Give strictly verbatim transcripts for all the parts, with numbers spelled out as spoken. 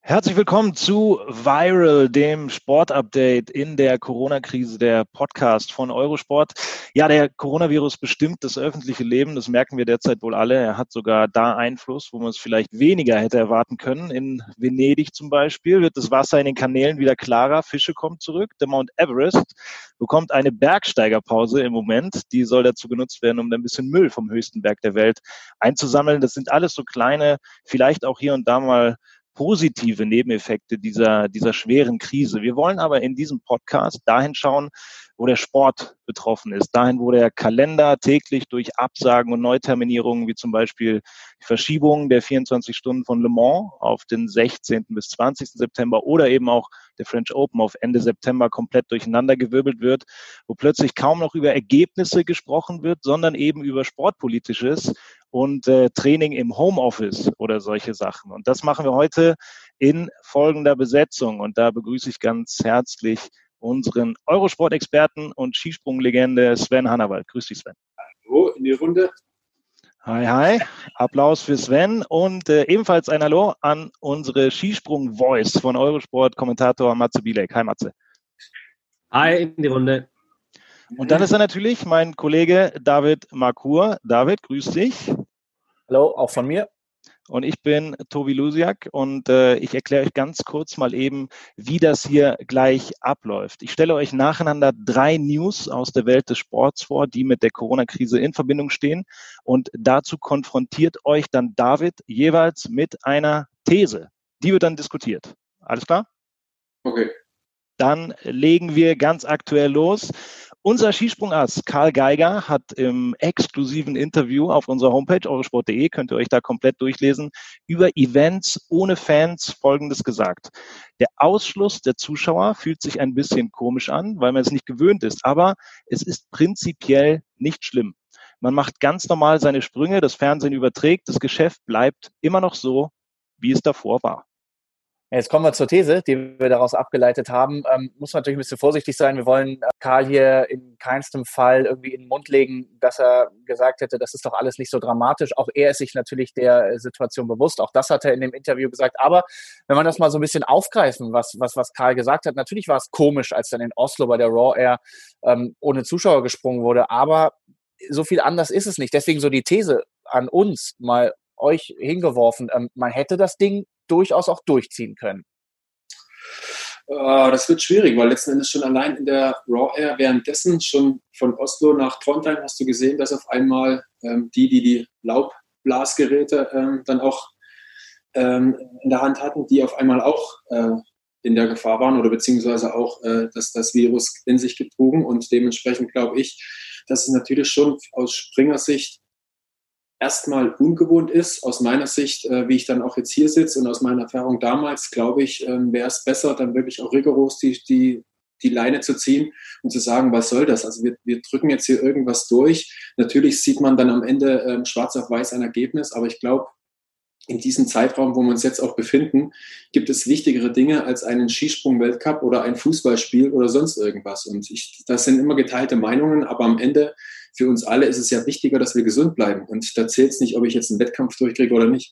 Herzlich willkommen zu Viral, dem Sportupdate in der Corona-Krise, der Podcast von Eurosport. Ja, der Coronavirus bestimmt das öffentliche Leben, das merken wir derzeit wohl alle. Er hat sogar da Einfluss, wo man es vielleicht weniger hätte erwarten können. In Venedig zum Beispiel wird das Wasser in den Kanälen wieder klarer, Fische kommen zurück. Der Mount Everest bekommt eine Bergsteigerpause im Moment. Die soll dazu genutzt werden, um ein bisschen Müll vom höchsten Berg der Welt einzusammeln. Das sind alles so kleine, vielleicht auch hier und da mal positive Nebeneffekte dieser, dieser schweren Krise. Wir wollen aber in diesem Podcast dahin schauen, wo der Sport betroffen ist, dahin, wo der Kalender täglich durch Absagen und Neuterminierungen, wie zum Beispiel die Verschiebung der vierundzwanzig Stunden von Le Mans auf den sechzehnten bis zwanzigsten September oder eben auch der French Open auf Ende September komplett durcheinandergewirbelt wird, wo plötzlich kaum noch über Ergebnisse gesprochen wird, sondern eben über Sportpolitisches und äh, Training im Homeoffice oder solche Sachen. Und das machen wir heute in folgender Besetzung. Und da begrüße ich ganz herzlich unseren Eurosport-Experten und Skisprunglegende Sven Hannawald. Grüß dich, Sven. Hallo in die Runde. Hi, hi. Applaus für Sven und äh, ebenfalls ein Hallo an unsere Skisprung-Voice von Eurosport-Kommentator Matze Bielek. Hi, Matze. Hi in die Runde. Und dann ist er natürlich mein Kollege David Marcour. David, grüß dich. Hallo, auch von mir. Und ich bin Tobi Lusiak und äh, ich erkläre euch ganz kurz mal eben, wie das hier gleich abläuft. Ich stelle euch nacheinander drei News aus der Welt des Sports vor, die mit der Corona-Krise in Verbindung stehen. Und dazu konfrontiert euch dann David jeweils mit einer These. Die wird dann diskutiert. Alles klar? Okay. Dann legen wir ganz aktuell los. Unser Skisprungass Karl Geiger hat im exklusiven Interview auf unserer Homepage eurosport punkt de, könnt ihr euch da komplett durchlesen, über Events ohne Fans Folgendes gesagt. Der Ausschluss der Zuschauer fühlt sich ein bisschen komisch an, weil man es nicht gewöhnt ist, aber es ist prinzipiell nicht schlimm. Man macht ganz normal seine Sprünge, das Fernsehen überträgt, das Geschäft bleibt immer noch so, wie es davor war. Jetzt kommen wir zur These, die wir daraus abgeleitet haben. Ähm, muss man natürlich ein bisschen vorsichtig sein. Wir wollen Karl hier in keinstem Fall irgendwie in den Mund legen, dass er gesagt hätte, das ist doch alles nicht so dramatisch. Auch er ist sich natürlich der Situation bewusst. Auch das hat er in dem Interview gesagt. Aber wenn man das mal so ein bisschen aufgreifen, was, was, was Karl gesagt hat, natürlich war es komisch, als dann in Oslo bei der Raw Air ähm, ohne Zuschauer gesprungen wurde. Aber so viel anders ist es nicht. Deswegen so die These an uns, mal euch hingeworfen, ähm, man hätte das Ding durchaus auch durchziehen können. Uh, das wird schwierig, weil letzten Endes schon allein in der Raw Air währenddessen schon von Oslo nach Trondheim hast du gesehen, dass auf einmal ähm, die, die die Laubblasgeräte ähm, dann auch ähm, in der Hand hatten, die auf einmal auch äh, in der Gefahr waren oder beziehungsweise auch äh, dass das Virus in sich getrugen, und dementsprechend glaube ich, dass es natürlich schon aus Springersicht erstmal ungewohnt ist. Aus meiner Sicht, äh, wie ich dann auch jetzt hier sitze und aus meiner Erfahrung damals, glaube ich, ähm, wäre es besser, dann wirklich auch rigoros die, die, die Leine zu ziehen und zu sagen, was soll das? Also wir, wir drücken jetzt hier irgendwas durch. Natürlich sieht man dann am Ende ähm, schwarz auf weiß ein Ergebnis, aber ich glaube, in diesem Zeitraum, wo wir uns jetzt auch befinden, gibt es wichtigere Dinge als einen Skisprung-Weltcup oder ein Fußballspiel oder sonst irgendwas. Und ich, das sind immer geteilte Meinungen, aber am Ende für uns alle ist es ja wichtiger, dass wir gesund bleiben. Und da zählt es nicht, ob ich jetzt einen Wettkampf durchkriege oder nicht.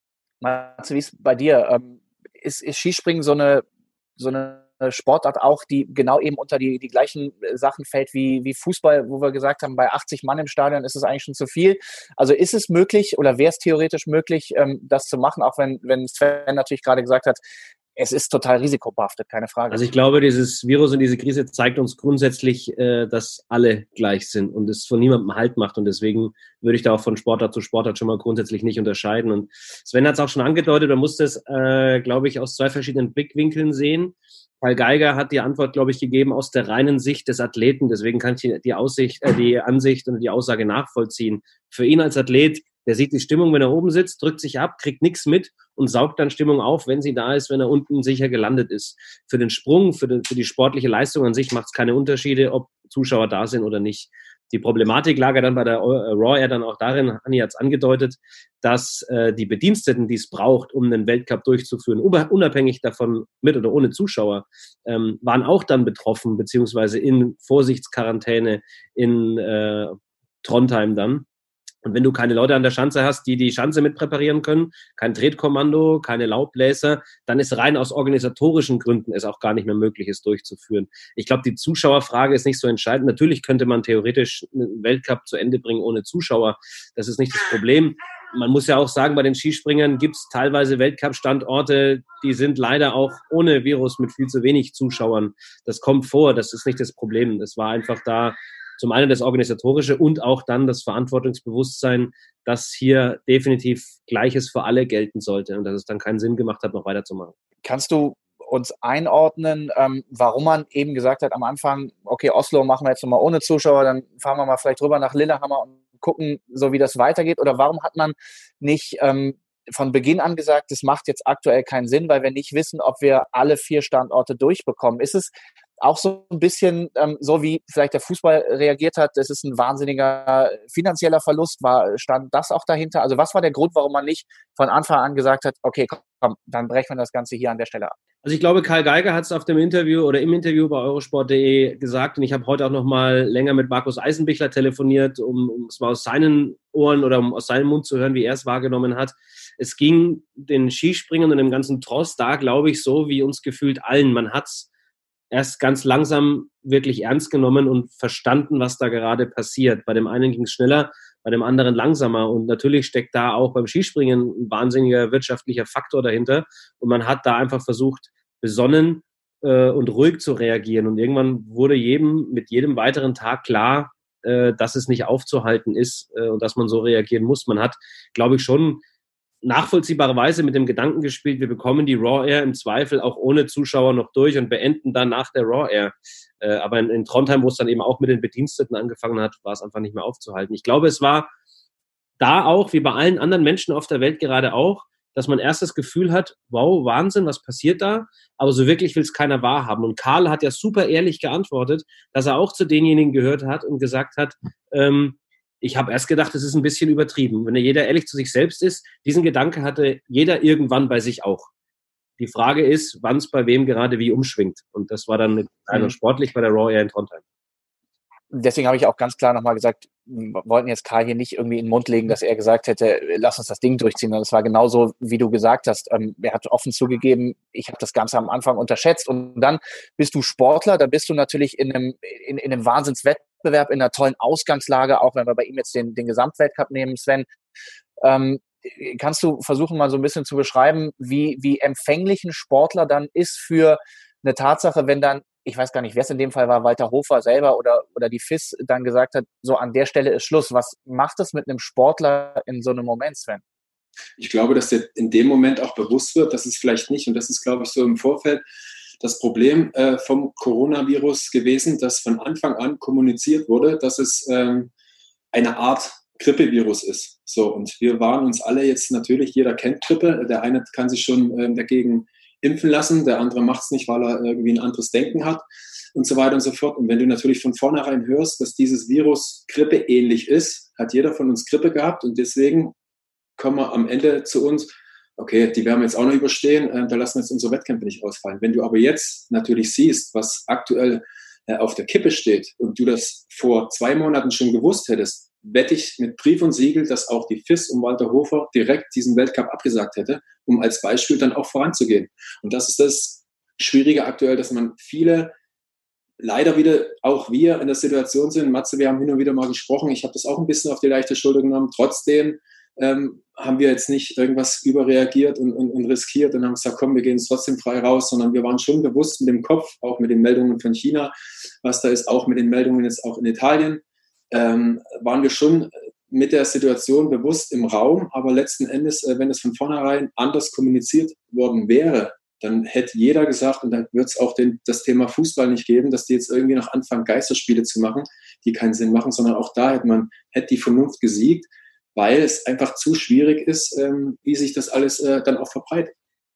Matze, wie ist es bei dir? Ähm, ist, ist Skispringen so eine, so eine Sportart auch, die genau eben unter die, die gleichen Sachen fällt wie, wie Fußball, wo wir gesagt haben, bei achtzig Mann im Stadion ist es eigentlich schon zu viel. Also ist es möglich oder wäre es theoretisch möglich, ähm, das zu machen, auch wenn, wenn Sven natürlich gerade gesagt hat, es ist total risikobehaftet, keine Frage. Also ich glaube, dieses Virus und diese Krise zeigt uns grundsätzlich, äh, dass alle gleich sind und es von niemandem Halt macht. Und deswegen würde ich da auch von Sportart zu Sportart schon mal grundsätzlich nicht unterscheiden. Und Sven hat es auch schon angedeutet, man muss das, äh, glaube ich, aus zwei verschiedenen Blickwinkeln sehen. Karl Geiger hat die Antwort, glaube ich, gegeben aus der reinen Sicht des Athleten. Deswegen kann ich die, Aussicht, äh, die Ansicht und die Aussage nachvollziehen. Für ihn als Athlet, der sieht die Stimmung, wenn er oben sitzt, drückt sich ab, kriegt nichts mit und saugt dann Stimmung auf, wenn sie da ist, wenn er unten sicher gelandet ist. Für den Sprung, für, den, für die sportliche Leistung an sich macht es keine Unterschiede, ob Zuschauer da sind oder nicht. Die Problematik lag ja dann bei der Raw Air dann auch darin, Anni hat es angedeutet, dass äh, die Bediensteten, die es braucht, um den Weltcup durchzuführen, unabhängig davon, mit oder ohne Zuschauer, ähm, waren auch dann betroffen, beziehungsweise in Vorsichtsquarantäne in äh, Trondheim dann. Und wenn du keine Leute an der Schanze hast, die die Schanze mit präparieren können, kein Tretkommando, keine Laubbläser, dann ist rein aus organisatorischen Gründen es auch gar nicht mehr möglich, es durchzuführen. Ich glaube, die Zuschauerfrage ist nicht so entscheidend. Natürlich könnte man theoretisch einen Weltcup zu Ende bringen ohne Zuschauer. Das ist nicht das Problem. Man muss ja auch sagen, bei den Skispringern gibt es teilweise Weltcup-Standorte, die sind leider auch ohne Virus mit viel zu wenig Zuschauern. Das kommt vor, das ist nicht das Problem. Es war einfach da zum einen das Organisatorische und auch dann das Verantwortungsbewusstsein, dass hier definitiv Gleiches für alle gelten sollte und dass es dann keinen Sinn gemacht hat, noch weiterzumachen. Kannst du uns einordnen, ähm, warum man eben gesagt hat am Anfang, okay, Oslo machen wir jetzt nochmal ohne Zuschauer, dann fahren wir mal vielleicht rüber nach Lillehammer und gucken, so wie das weitergeht? Oder warum hat man nicht ähm, von Beginn an gesagt, das macht jetzt aktuell keinen Sinn, weil wir nicht wissen, ob wir alle vier Standorte durchbekommen? Ist es auch so ein bisschen ähm, so, wie vielleicht der Fußball reagiert hat, das ist ein wahnsinniger finanzieller Verlust, war, stand das auch dahinter? Also was war der Grund, warum man nicht von Anfang an gesagt hat, okay, komm, dann brechen wir das Ganze hier an der Stelle ab? Also ich glaube, Karl Geiger hat es auf dem Interview oder im Interview bei eurosport punkt de gesagt und ich habe heute auch noch mal länger mit Markus Eisenbichler telefoniert, um, um es mal aus seinen Ohren oder um aus seinem Mund zu hören, wie er es wahrgenommen hat. Es ging den Skispringern und dem ganzen Tross da, glaube ich, so wie uns gefühlt allen. Man hat es erst ganz langsam wirklich ernst genommen und verstanden, was da gerade passiert. Bei dem einen ging es schneller, bei dem anderen langsamer. Und natürlich steckt da auch beim Skispringen ein wahnsinniger wirtschaftlicher Faktor dahinter. Und man hat da einfach versucht, besonnen äh, und ruhig zu reagieren. Und irgendwann wurde jedem mit jedem weiteren Tag klar, äh, dass es nicht aufzuhalten ist äh, und dass man so reagieren muss. Man hat, glaube ich, schon nachvollziehbarerweise mit dem Gedanken gespielt, wir bekommen die Raw Air im Zweifel auch ohne Zuschauer noch durch und beenden dann nach der Raw Air. Äh, aber in, in Trondheim, wo es dann eben auch mit den Bediensteten angefangen hat, war es einfach nicht mehr aufzuhalten. Ich glaube, es war da auch, wie bei allen anderen Menschen auf der Welt gerade auch, dass man erst das Gefühl hat, wow, Wahnsinn, was passiert da? Aber so wirklich will es keiner wahrhaben. Und Karl hat ja super ehrlich geantwortet, dass er auch zu denjenigen gehört hat und gesagt hat, ähm, ich habe erst gedacht, es ist ein bisschen übertrieben. Wenn jeder ehrlich zu sich selbst ist, diesen Gedanke hatte jeder irgendwann bei sich auch. Die Frage ist, wann es bei wem gerade wie umschwingt. Und das war dann einer sportlich bei der Raw Air in Trondheim. Deswegen habe ich auch ganz klar nochmal gesagt, wir wollten jetzt Karl hier nicht irgendwie in den Mund legen, dass er gesagt hätte, lass uns das Ding durchziehen. Und es war genauso, wie du gesagt hast. Er hat offen zugegeben, ich habe das Ganze am Anfang unterschätzt. Und dann bist du Sportler, da bist du natürlich in einem, in, in einem Wahnsinnswettbewerb, in einer tollen Ausgangslage, auch wenn wir bei ihm jetzt den, den Gesamtweltcup nehmen, Sven. Ähm, kannst du versuchen, mal so ein bisschen zu beschreiben, wie, wie empfänglich ein Sportler dann ist für eine Tatsache, wenn dann, ich weiß gar nicht, wer es in dem Fall war, Walter Hofer selber oder, oder die F I S dann gesagt hat, so an der Stelle ist Schluss. Was macht es mit einem Sportler in so einem Moment, Sven? Ich glaube, dass dir in dem Moment auch bewusst wird, dass es vielleicht nicht, und das ist, glaube ich, so im Vorfeld das Problem äh, vom Coronavirus gewesen, dass von Anfang an kommuniziert wurde, dass es ähm, eine Art Grippevirus ist. So, und wir waren uns alle jetzt natürlich, jeder kennt Grippe, der eine kann sich schon ähm, dagegen impfen lassen, der andere macht es nicht, weil er irgendwie ein anderes Denken hat und so weiter und so fort. Und wenn du natürlich von vornherein hörst, dass dieses Virus grippeähnlich ist, hat jeder von uns Grippe gehabt und deswegen kommen wir am Ende zu uns, okay, die werden wir jetzt auch noch überstehen, äh, da lassen wir jetzt unsere Wettkämpfe nicht ausfallen. Wenn du aber jetzt natürlich siehst, was aktuell äh, auf der Kippe steht und du das vor zwei Monaten schon gewusst hättest, wette ich mit Brief und Siegel, dass auch die F I S und Walter Hofer direkt diesen Weltcup abgesagt hätte, um als Beispiel dann auch voranzugehen. Und das ist das Schwierige aktuell, dass man viele, leider wieder, auch wir in der Situation sind, Matze, wir haben hin und wieder mal gesprochen, ich habe das auch ein bisschen auf die leichte Schulter genommen, trotzdem ähm, haben wir jetzt nicht irgendwas überreagiert und, und, und riskiert und haben gesagt, komm, wir gehen jetzt trotzdem frei raus, sondern wir waren schon bewusst mit dem Kopf, auch mit den Meldungen von China, was da ist, auch mit den Meldungen jetzt auch in Italien, ähm, waren wir schon mit der Situation bewusst im Raum, aber letzten Endes, äh, wenn es von vornherein anders kommuniziert worden wäre, dann hätte jeder gesagt, und dann wird es auch den, das Thema Fußball nicht geben, dass die jetzt irgendwie noch anfangen, Geisterspiele zu machen, die keinen Sinn machen, sondern auch da hätte man, hätte die Vernunft gesiegt, weil es einfach zu schwierig ist, ähm, wie sich das alles äh, dann auch verbreitet.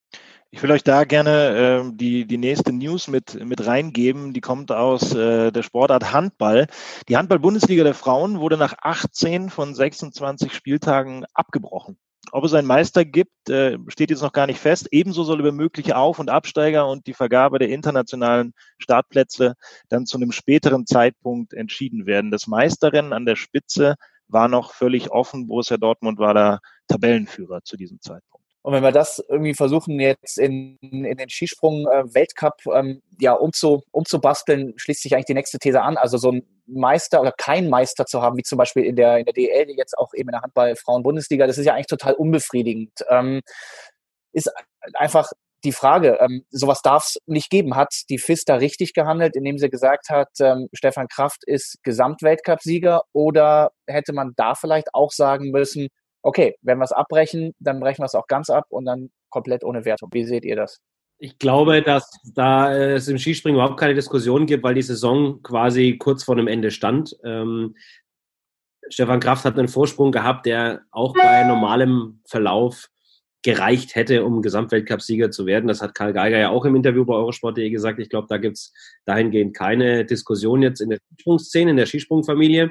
Ich will euch da gerne äh, die, die nächste News mit, mit reingeben. Die kommt aus äh, der Sportart Handball. Die Handball-Bundesliga der Frauen wurde nach achtzehn von sechsundzwanzig Spieltagen abgebrochen. Ob es einen Meister gibt, äh, steht jetzt noch gar nicht fest. Ebenso soll über mögliche Auf- und Absteiger und die Vergabe der internationalen Startplätze dann zu einem späteren Zeitpunkt entschieden werden. Das Meisterrennen an der Spitze war noch völlig offen. Borussia Dortmund war da Tabellenführer zu diesem Zeitpunkt. Und wenn wir das irgendwie versuchen, jetzt in, in den Skisprung-Weltcup ähm, ja, umzu, umzubasteln, schließt sich eigentlich die nächste These an. Also so ein Meister oder kein Meister zu haben, wie zum Beispiel in der, in der D E L, jetzt auch eben in der Handball-Frauen-Bundesliga, das ist ja eigentlich total unbefriedigend. Ähm, ist einfach die Frage, ähm, sowas darf es nicht geben. Hat die F I S da richtig gehandelt, indem sie gesagt hat, ähm, Stefan Kraft ist Gesamtweltcup-Sieger, oder hätte man da vielleicht auch sagen müssen, okay, wenn wir es abbrechen, dann brechen wir es auch ganz ab und dann komplett ohne Wertung. Wie seht ihr das? Ich glaube, dass da es im Skispringen überhaupt keine Diskussion gibt, weil die Saison quasi kurz vor dem Ende stand. Ähm, Stefan Kraft hat einen Vorsprung gehabt, der auch bei normalem Verlauf gereicht hätte, um Gesamtweltcup-Sieger zu werden. Das hat Karl Geiger ja auch im Interview bei eurosport punkt de gesagt. Ich glaube, da gibt es dahingehend keine Diskussion jetzt in der Skisprungszene, in der Skisprungfamilie.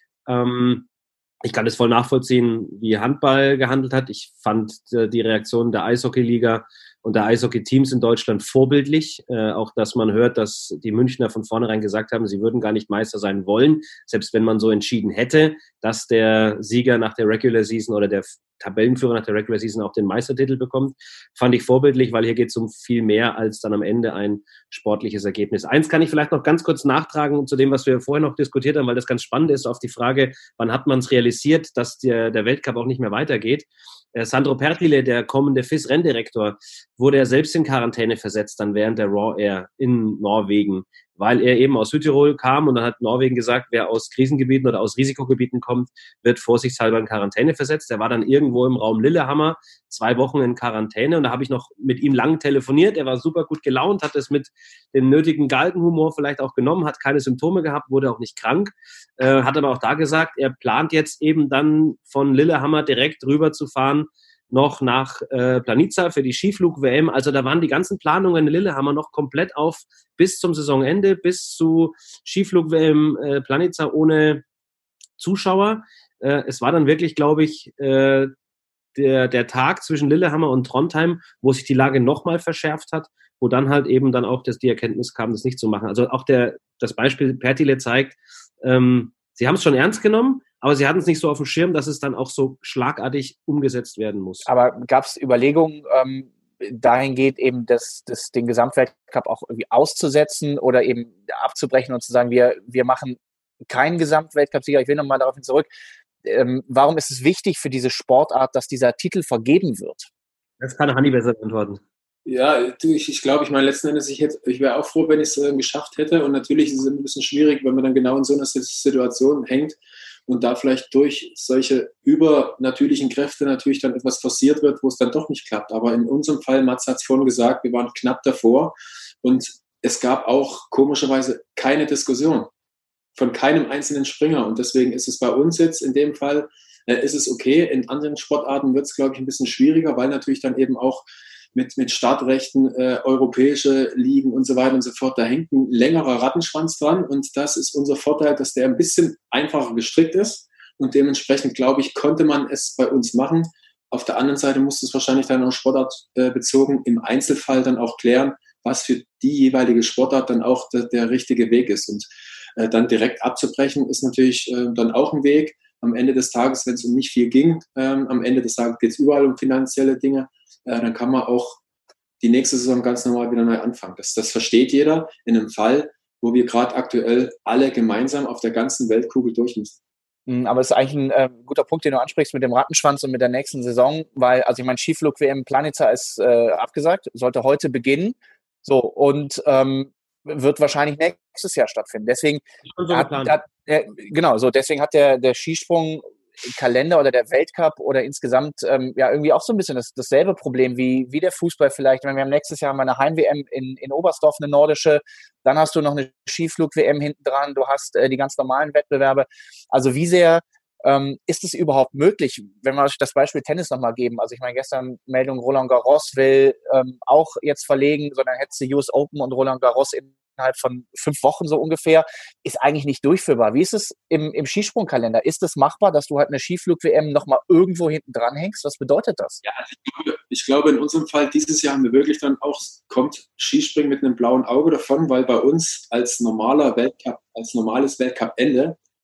Ähm, Ich kann es voll nachvollziehen, wie Handball gehandelt hat. Ich fand die Reaktion der Eishockey-Liga und der Eishockey-Teams in Deutschland vorbildlich. Äh, auch, dass man hört, dass die Münchner von vornherein gesagt haben, sie würden gar nicht Meister sein wollen, selbst wenn man so entschieden hätte, dass der Sieger nach der Regular Season oder der Tabellenführer nach der Regular Season auch den Meistertitel bekommt. Fand ich vorbildlich, weil hier geht es um viel mehr als dann am Ende ein sportliches Ergebnis. Eins kann ich vielleicht noch ganz kurz nachtragen zu dem, was wir vorher noch diskutiert haben, weil das ganz spannend ist, auf die Frage, wann hat man es realisiert, dass der, der Weltcup auch nicht mehr weitergeht. Äh, Sandro Pertile, der kommende F I S-Renndirektor, wurde er selbst in Quarantäne versetzt, dann während der Raw Air in Norwegen, weil er eben aus Südtirol kam und dann hat Norwegen gesagt, wer aus Krisengebieten oder aus Risikogebieten kommt, wird vorsichtshalber in Quarantäne versetzt. Er war dann irgendwo im Raum Lillehammer, zwei Wochen in Quarantäne, und da habe ich noch mit ihm lang telefoniert. Er war super gut gelaunt, hat es mit dem nötigen Galgenhumor vielleicht auch genommen, hat keine Symptome gehabt, wurde auch nicht krank, äh, hat aber auch da gesagt, er plant jetzt eben dann von Lillehammer direkt rüber zu fahren, noch nach äh, Planica für die Skiflug-W M. Also da waren die ganzen Planungen in Lillehammer noch komplett auf bis zum Saisonende, bis zu Skiflug-W M äh, Planica ohne Zuschauer. Äh, es war dann wirklich, glaube ich, äh, der, der Tag zwischen Lillehammer und Trondheim, wo sich die Lage nochmal verschärft hat, wo dann halt eben dann auch das, die Erkenntnis kam, das nicht zu machen. Also auch der, das Beispiel Pertile zeigt, ähm, sie haben es schon ernst genommen, aber sie hatten es nicht so auf dem Schirm, dass es dann auch so schlagartig umgesetzt werden muss. Aber gab es Überlegungen, ähm, dahingehend eben das, das, den Gesamtweltcup auch irgendwie auszusetzen oder eben abzubrechen und zu sagen, wir, wir machen keinen Gesamtweltcup-Sieger? Ich will nochmal darauf hin zurück. Ähm, warum ist es wichtig für diese Sportart, dass dieser Titel vergeben wird? Das kann Hanni besser beantworten. Ja, ich, ich glaube, ich meine, letzten Endes, ich, ich wäre auch froh, wenn ich es äh, geschafft hätte. Und natürlich ist es ein bisschen schwierig, wenn man dann genau in so einer Situation hängt und da vielleicht durch solche übernatürlichen Kräfte natürlich dann etwas forciert wird, wo es dann doch nicht klappt. Aber in unserem Fall, Mats hat es vorhin gesagt, wir waren knapp davor und es gab auch komischerweise keine Diskussion von keinem einzelnen Springer. Und deswegen ist es bei uns jetzt in dem Fall, äh, ist es okay. In anderen Sportarten wird es, glaube ich, ein bisschen schwieriger, weil natürlich dann eben auch mit, mit Startrechten, äh, europäische Ligen und so weiter und so fort, da hängt ein längerer Rattenschwanz dran und das ist unser Vorteil, dass der ein bisschen einfacher gestrickt ist und dementsprechend, glaube ich, konnte man es bei uns machen. Auf der anderen Seite muss es wahrscheinlich dann auch sportartbezogen im Einzelfall dann auch klären, was für die jeweilige Sportart dann auch der, der richtige Weg ist. Und äh, dann direkt abzubrechen ist natürlich äh, dann auch ein Weg. Am Ende des Tages, wenn es um nicht viel ging, ähm, am Ende des Tages geht es überall um finanzielle Dinge, äh, dann kann man auch die nächste Saison ganz normal wieder neu anfangen. Das, das versteht jeder in einem Fall, wo wir gerade aktuell alle gemeinsam auf der ganzen Weltkugel durch müssen. Aber es ist eigentlich ein äh, guter Punkt, den du ansprichst mit dem Rattenschwanz und mit der nächsten Saison, weil, also ich meine, Skiflug-W M Planica ist äh, abgesagt, sollte heute beginnen, so, und ähm, wird wahrscheinlich nächstes Jahr stattfinden. Deswegen so hat, hat, äh, genau, so, deswegen hat der, der Skisprung Kalender oder der Weltcup oder insgesamt ähm, ja irgendwie auch so ein bisschen das, dasselbe Problem wie, wie der Fußball vielleicht. Ich meine, wir haben nächstes Jahr mal eine Heim-W M in, in Oberstdorf, eine nordische, dann hast du noch eine Skiflug-W M hinten dran, du hast äh, die ganz normalen Wettbewerbe. Also wie sehr ähm, ist es überhaupt möglich, wenn wir das Beispiel Tennis nochmal geben? Also ich meine, gestern Meldung, Roland Garros will ähm, auch jetzt verlegen, sondern hättest du U S Open und Roland Garros in innerhalb von fünf Wochen so ungefähr, ist eigentlich nicht durchführbar. Wie ist es im, im Skisprungkalender? Ist es machbar, dass du halt eine Skiflug-W M nochmal irgendwo hinten dran hängst? Was bedeutet das? Ja, also ich, glaube, ich glaube, in unserem Fall dieses Jahr haben wir wirklich dann auch, kommt Skispringen mit einem blauen Auge davon, weil bei uns als normaler Weltcup, als normales Weltcup-Ende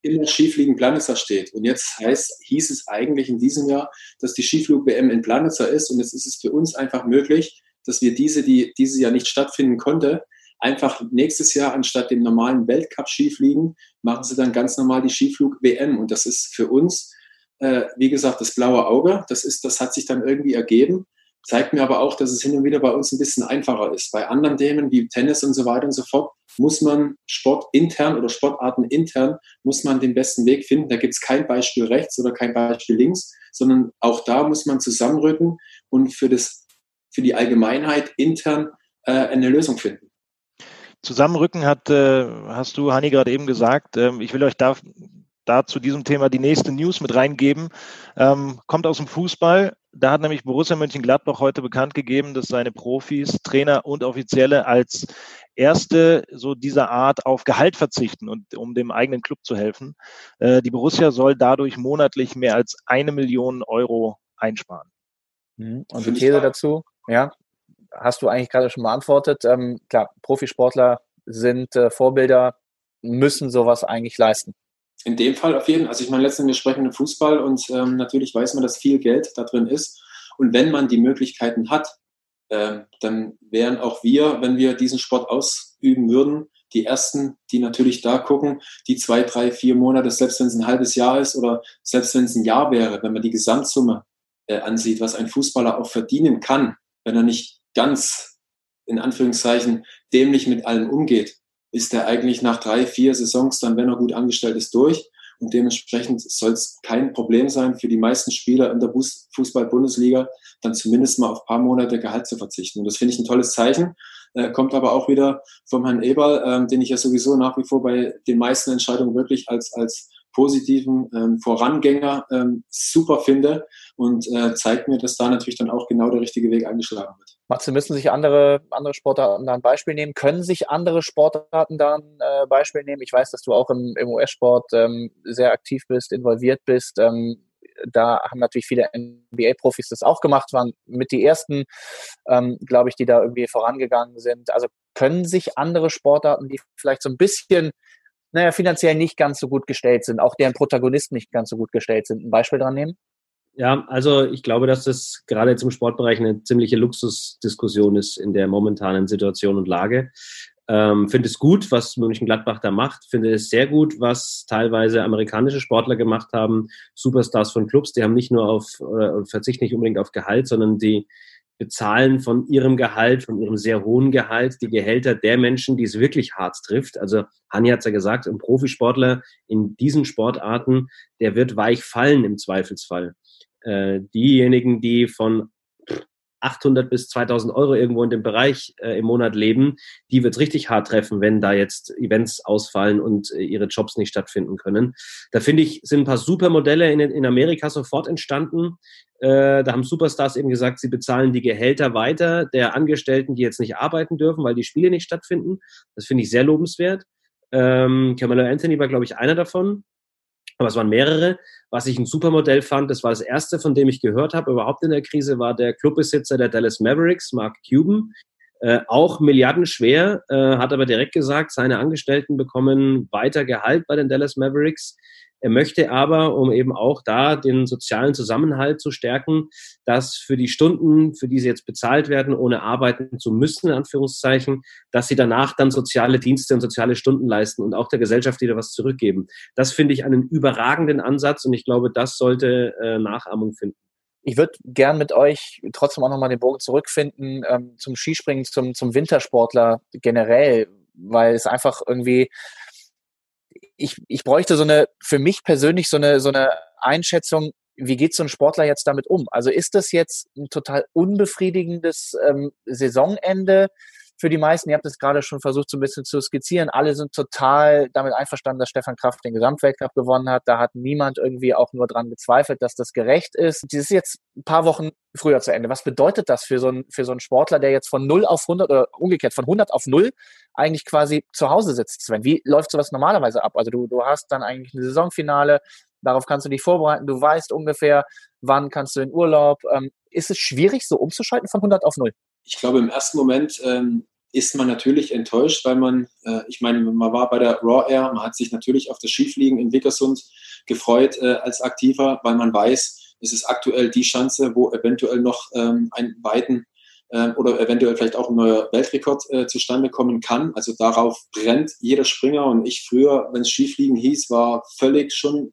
immer Skifliegen Planitzer steht. Und jetzt heißt, hieß es eigentlich in diesem Jahr, dass die Skiflug-W M in Planitzer ist. Und jetzt ist es für uns einfach möglich, dass wir diese, die dieses Jahr nicht stattfinden konnte, einfach nächstes Jahr anstatt dem normalen Weltcup-Skifliegen, machen sie dann ganz normal die Skiflug-W M. Und das ist für uns, äh, wie gesagt, das blaue Auge. Das ist, das hat sich dann irgendwie ergeben. Zeigt mir aber auch, dass es hin und wieder bei uns ein bisschen einfacher ist. Bei anderen Themen wie Tennis und so weiter und so fort muss man Sport intern oder Sportarten intern, muss man den besten Weg finden. Da gibt es kein Beispiel rechts oder kein Beispiel links, sondern auch da muss man zusammenrücken und für, das, für die Allgemeinheit intern äh, eine Lösung finden. Zusammenrücken hat, äh, hast du, Hanni, gerade eben gesagt. Ähm, ich will euch da, da zu diesem Thema die nächste News mit reingeben. Ähm, kommt aus dem Fußball. Da hat nämlich Borussia Mönchengladbach heute bekannt gegeben, dass seine Profis, Trainer und Offizielle als erste so dieser Art auf Gehalt verzichten, und um dem eigenen Club zu helfen. Äh, die Borussia soll dadurch monatlich mehr als eine Million Euro einsparen. Und die These dazu, ja, hast du eigentlich gerade schon beantwortet. Ähm, klar, Profisportler sind äh, Vorbilder, müssen sowas eigentlich leisten. In dem Fall auf jeden Fall. Also ich meine, letztendlich, wir sprechen im Fußball und ähm, natürlich weiß man, dass viel Geld da drin ist. Und wenn man die Möglichkeiten hat, ähm, dann wären auch wir, wenn wir diesen Sport ausüben würden, die Ersten, die natürlich da gucken, die zwei, drei, vier Monate, selbst wenn es ein halbes Jahr ist oder selbst wenn es ein Jahr wäre, wenn man die Gesamtsumme äh, ansieht, was ein Fußballer auch verdienen kann, wenn er nicht ganz, in Anführungszeichen, dämlich mit allem umgeht, ist er eigentlich nach drei, vier Saisons dann, wenn er gut angestellt ist, durch. Und dementsprechend soll es kein Problem sein, für die meisten Spieler in der Fußball-Bundesliga dann zumindest mal auf ein paar Monate Gehalt zu verzichten. Und das finde ich ein tolles Zeichen. Äh, kommt aber auch wieder vom Herrn Eberl, ähm, den ich ja sowieso nach wie vor bei den meisten Entscheidungen wirklich als, als positiven ähm, Vorangänger ähm, super finde und äh, zeigt mir, dass da natürlich dann auch genau der richtige Weg eingeschlagen wird. Matze, müssen sich andere, andere Sportarten da ein Beispiel nehmen? Können sich andere Sportarten da ein äh, Beispiel nehmen? Ich weiß, dass du auch im, im U S-Sport ähm, sehr aktiv bist, involviert bist. Ähm, da haben natürlich viele N B A-Profis das auch gemacht, waren mit die ersten, ähm, glaube ich, die da irgendwie vorangegangen sind. Also können sich andere Sportarten, die vielleicht so ein bisschen, naja, finanziell nicht ganz so gut gestellt sind, auch deren Protagonisten nicht ganz so gut gestellt sind, ein Beispiel dran nehmen? Ja, also ich glaube, dass das gerade jetzt im Sportbereich eine ziemliche Luxusdiskussion ist in der momentanen Situation und Lage. Ähm, finde es gut, was Mönchengladbach da macht. Finde es sehr gut, was teilweise amerikanische Sportler gemacht haben, Superstars von Clubs. Die haben nicht nur auf, oder verzichten nicht unbedingt auf Gehalt, sondern die bezahlen von ihrem Gehalt, von ihrem sehr hohen Gehalt, die Gehälter der Menschen, die es wirklich hart trifft. Also Hanni hat es ja gesagt, ein Profisportler in diesen Sportarten, der wird weich fallen im Zweifelsfall. Äh, diejenigen, die von achthundert bis zweitausend Euro irgendwo in dem Bereich äh, im Monat leben, die wird es richtig hart treffen, wenn da jetzt Events ausfallen und äh, ihre Jobs nicht stattfinden können. Da finde ich, sind ein paar super Modelle in, in Amerika sofort entstanden. Äh, da haben Superstars eben gesagt, sie bezahlen die Gehälter weiter der Angestellten, die jetzt nicht arbeiten dürfen, weil die Spiele nicht stattfinden. Das finde ich sehr lobenswert. Ähm, Carmelo Anthony war, glaube ich, einer davon. Aber es waren mehrere. Was ich ein Supermodell fand, das war das erste, von dem ich gehört habe, überhaupt in der Krise, war der Clubbesitzer der Dallas Mavericks, Mark Cuban. Äh, auch milliardenschwer, äh, hat aber direkt gesagt, seine Angestellten bekommen weiter Gehalt bei den Dallas Mavericks. Er möchte aber, um eben auch da den sozialen Zusammenhalt zu stärken, dass für die Stunden, für die sie jetzt bezahlt werden, ohne arbeiten zu müssen, in Anführungszeichen, dass sie danach dann soziale Dienste und soziale Stunden leisten und auch der Gesellschaft wieder was zurückgeben. Das finde ich einen überragenden Ansatz und ich glaube, das sollte äh, Nachahmung finden. Ich würde gern mit euch trotzdem auch nochmal den Bogen zurückfinden ähm, zum Skispringen, zum, zum Wintersportler generell, weil es einfach irgendwie Ich, ich bräuchte so eine, für mich persönlich so eine, so eine Einschätzung, wie geht so ein Sportler jetzt damit um? Also ist das jetzt ein total unbefriedigendes ähm, Saisonende für die meisten? Ihr habt es gerade schon versucht, so ein bisschen zu skizzieren. Alle sind total damit einverstanden, dass Stefan Kraft den Gesamtweltcup gewonnen hat. Da hat niemand irgendwie auch nur dran gezweifelt, dass das gerecht ist. Das ist jetzt ein paar Wochen früher zu Ende. Was bedeutet das für so einen, für so einen Sportler, der jetzt von null auf hundert oder umgekehrt von hundert auf null eigentlich quasi zu Hause sitzt, Sven? Wie läuft sowas normalerweise ab? Also du, du hast dann eigentlich ein Saisonfinale, darauf kannst du dich vorbereiten, du weißt ungefähr, wann kannst du in Urlaub. Ähm, ist es schwierig, so umzuschalten von hundert auf null? Ich glaube, im ersten Moment ähm, ist man natürlich enttäuscht, weil man, äh, ich meine, man war bei der Raw Air, man hat sich natürlich auf das Skifliegen in Vikersund gefreut äh, als Aktiver, weil man weiß, es ist aktuell die Schanze, wo eventuell noch ähm, ein weiten äh, oder eventuell vielleicht auch ein neuer Weltrekord äh, zustande kommen kann. Also darauf brennt jeder Springer und ich früher, wenn es Skifliegen hieß, war völlig schon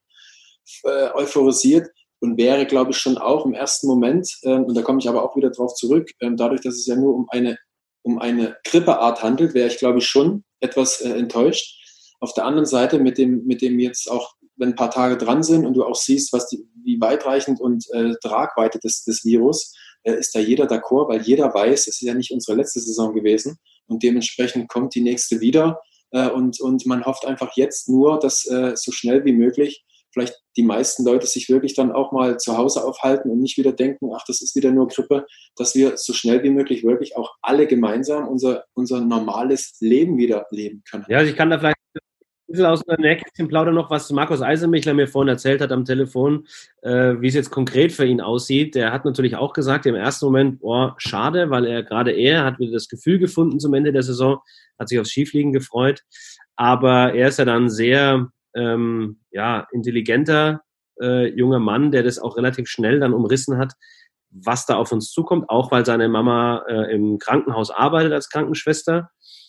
äh, euphorisiert und wäre, glaube ich, schon auch im ersten Moment, äh, und da komme ich aber auch wieder drauf zurück, äh, dadurch, dass es ja nur um eine um eine Grippeart handelt, wäre ich, glaube ich, schon etwas äh, enttäuscht. Auf der anderen Seite, mit dem, mit dem jetzt auch, wenn ein paar Tage dran sind und du auch siehst, was die, wie weitreichend und äh, Tragweite des, des Virus, äh, ist da jeder d'accord, weil jeder weiß, es ist ja nicht unsere letzte Saison gewesen und dementsprechend kommt die nächste wieder äh, und, und man hofft einfach jetzt nur, dass äh, so schnell wie möglich vielleicht die meisten Leute sich wirklich dann auch mal zu Hause aufhalten und nicht wieder denken, ach, das ist wieder nur Grippe, dass wir so schnell wie möglich wirklich auch alle gemeinsam unser, unser normales Leben wieder leben können. Ja, also ich kann da vielleicht ein bisschen aus dem Nähkästchen plaudern noch, was Markus Eisenmichler mir vorhin erzählt hat am Telefon, äh, wie es jetzt konkret für ihn aussieht. Der hat natürlich auch gesagt, im ersten Moment, oh, schade, weil er gerade er hat wieder das Gefühl gefunden zum Ende der Saison, hat sich aufs Skifliegen gefreut, aber er ist ja dann sehr Ähm, ja, intelligenter äh, junger Mann, der das auch relativ schnell dann umrissen hat, was da auf uns zukommt, auch weil seine Mama äh, im Krankenhaus arbeitet als Krankenschwester.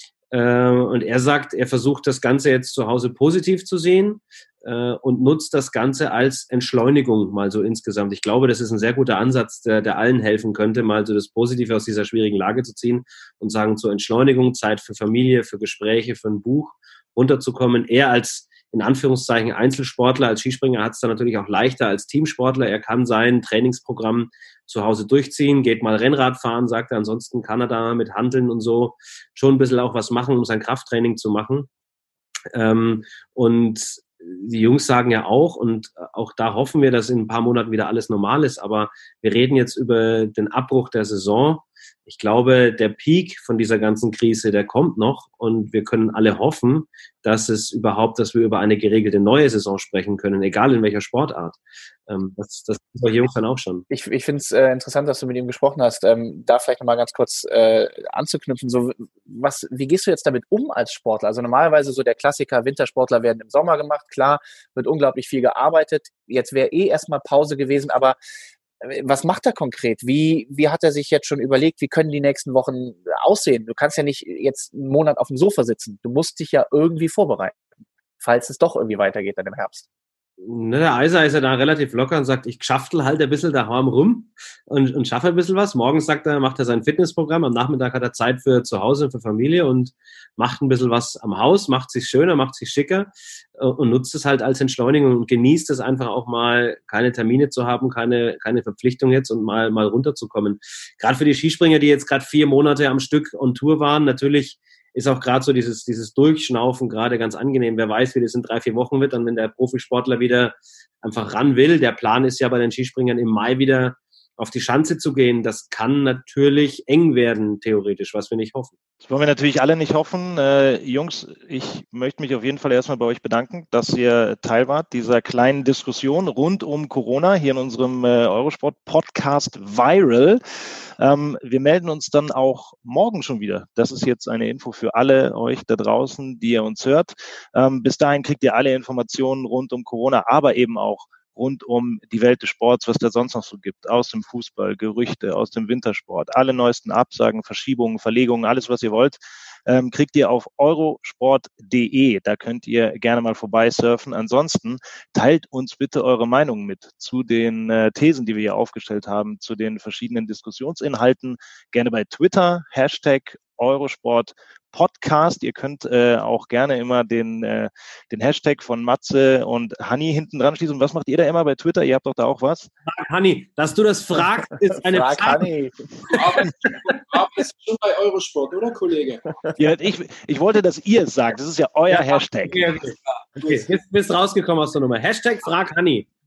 Äh, und er sagt, er versucht das Ganze jetzt zu Hause positiv zu sehen äh, und nutzt das Ganze als Entschleunigung mal so insgesamt. Ich glaube, das ist ein sehr guter Ansatz, der, der allen helfen könnte, mal so das Positive aus dieser schwierigen Lage zu ziehen und sagen, zur Entschleunigung, Zeit für Familie, für Gespräche, für ein Buch, runterzukommen. Er als in Anführungszeichen Einzelsportler, als Skispringer hat es dann natürlich auch leichter als Teamsportler. Er kann sein Trainingsprogramm zu Hause durchziehen, geht mal Rennrad fahren, sagt er, ansonsten kann er da mit Hanteln und so schon ein bisschen auch was machen, um sein Krafttraining zu machen. Ähm, und die Jungs sagen ja auch, und auch da hoffen wir, dass in ein paar Monaten wieder alles normal ist, aber wir reden jetzt über den Abbruch der Saison. Ich glaube, der Peak von dieser ganzen Krise, der kommt noch und wir können alle hoffen, dass es überhaupt, dass wir über eine geregelte neue Saison sprechen können, egal in welcher Sportart. Ähm, das, das sind solche Jungs dann auch schon. Ich, ich finde es äh, interessant, dass du mit ihm gesprochen hast. Ähm, da vielleicht nochmal ganz kurz äh, anzuknüpfen. So, was, wie gehst du jetzt damit um als Sportler? Also normalerweise so der Klassiker, Wintersportler werden im Sommer gemacht. Klar, wird unglaublich viel gearbeitet. Jetzt wäre eh erstmal Pause gewesen, aber was macht er konkret? Wie, wie hat er sich jetzt schon überlegt, wie können die nächsten Wochen aussehen? Du kannst ja nicht jetzt einen Monat auf dem Sofa sitzen. Du musst dich ja irgendwie vorbereiten, falls es doch irgendwie weitergeht dann im Herbst. Ne, der Eiser ist ja da relativ locker und sagt, ich schaftel halt ein bisschen daheim rum und, und schaffe ein bisschen was. Morgens sagt er, macht er sein Fitnessprogramm, am Nachmittag hat er Zeit für zu Hause und für Familie und macht ein bisschen was am Haus, macht sich schöner, macht sich schicker und nutzt es halt als Entschleunigung und genießt es einfach auch mal, keine Termine zu haben, keine, keine Verpflichtung jetzt und mal, mal runterzukommen. Gerade für die Skispringer, die jetzt gerade vier Monate am Stück on Tour waren, natürlich ist auch gerade so dieses, dieses Durchschnaufen gerade ganz angenehm. Wer weiß, wie das in drei, vier Wochen wird, dann wenn der Profisportler wieder einfach ran will. Der Plan ist ja bei den Skispringern im Mai wieder auf die Schanze zu gehen. Das kann natürlich eng werden, theoretisch, was wir nicht hoffen. Das wollen wir natürlich alle nicht hoffen. Äh, Jungs, ich möchte mich auf jeden Fall erstmal bei euch bedanken, dass ihr Teil wart dieser kleinen Diskussion rund um Corona hier in unserem äh, Eurosport-Podcast Viral. Ähm, wir melden uns dann auch morgen schon wieder. Das ist jetzt eine Info für alle euch da draußen, die ihr uns hört. Ähm, bis dahin kriegt ihr alle Informationen rund um Corona, aber eben auch rund um die Welt des Sports, was da sonst noch so gibt, aus dem Fußball, Gerüchte, aus dem Wintersport, alle neuesten Absagen, Verschiebungen, Verlegungen, alles, was ihr wollt, ähm, kriegt ihr auf eurosport punkt de. Da könnt ihr gerne mal vorbeisurfen. Ansonsten teilt uns bitte eure Meinung mit zu den äh, Thesen, die wir hier aufgestellt haben, zu den verschiedenen Diskussionsinhalten. Gerne bei Twitter, Hashtag Eurosport Podcast. Ihr könnt äh, auch gerne immer den, äh, den Hashtag von Matze und Hanni hinten dran schließen. Und was macht ihr da immer bei Twitter? Ihr habt doch da auch was? Frag Hanni, dass du das fragst, ist eine Frag Hanni. Aber, aber ist schon bei Eurosport, oder Kollege? Ja, ich, ich wollte, dass ihr es sagt. Das ist ja euer ja, Hashtag. Okay, okay. Okay, jetzt bist du rausgekommen aus der Nummer. Hashtag Frag Hanni.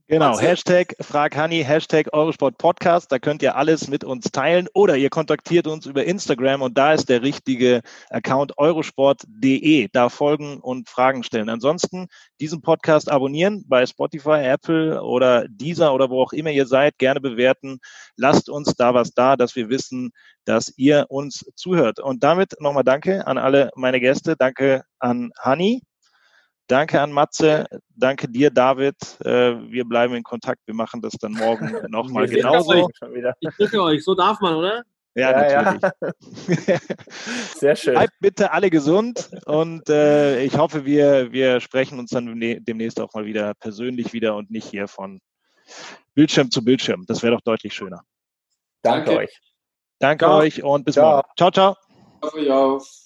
Genau, Hashtag FragHanni, Hashtag Eurosport Podcast, da könnt ihr alles mit uns teilen oder ihr kontaktiert uns über Instagram und da ist der richtige Account eurosport punkt de, da folgen und Fragen stellen. Ansonsten diesen Podcast abonnieren bei Spotify, Apple oder Deezer oder wo auch immer ihr seid, gerne bewerten, lasst uns da was da, dass wir wissen, dass ihr uns zuhört. Und damit nochmal danke an alle meine Gäste, danke an Hanni. Danke an Matze, danke dir, David. Wir bleiben in Kontakt. Wir machen das dann morgen nochmal genauso. Ich drücke euch, so darf man, oder? Ja, ja natürlich. Ja. Sehr schön. Bleibt bitte alle gesund und äh, ich hoffe, wir, wir sprechen uns dann demnächst auch mal wieder persönlich wieder und nicht hier von Bildschirm zu Bildschirm. Das wäre doch deutlich schöner. Danke, Danke euch. Danke ciao. euch und bis ciao. morgen. Ciao, ciao. Auf euch auf.